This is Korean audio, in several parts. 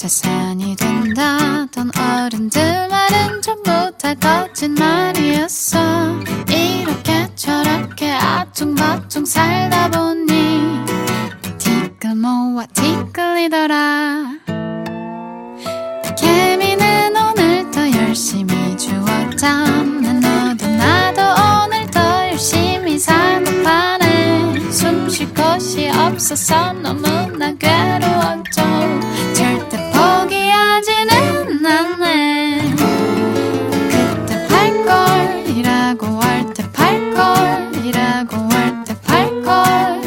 계산이 된다던 어른들 말은 전부 다 거짓말이었어. 이렇게 저렇게 아퉁바퉁 살다 보니 티끌 모아 티끌이더라. 개미는 오늘 더 열심히 주웠잖아. 너도 나도 오늘 더 열심히 살고 파네. 숨 쉴 곳이 없어서 너무나 괴로웠죠. 절대 포기하지는 않네. 그때 팔걸이라고 할 때 팔걸이라고 할 때 팔걸.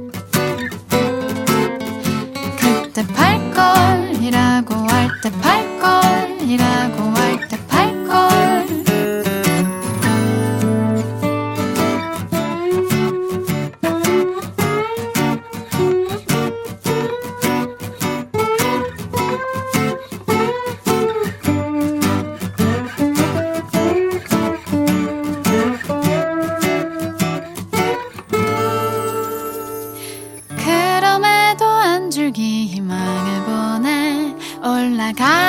그때 팔걸이라고 할 때 팔걸이라고 할 때 팔걸. 그럼에도 안 줄기 희망을 보내. 올라가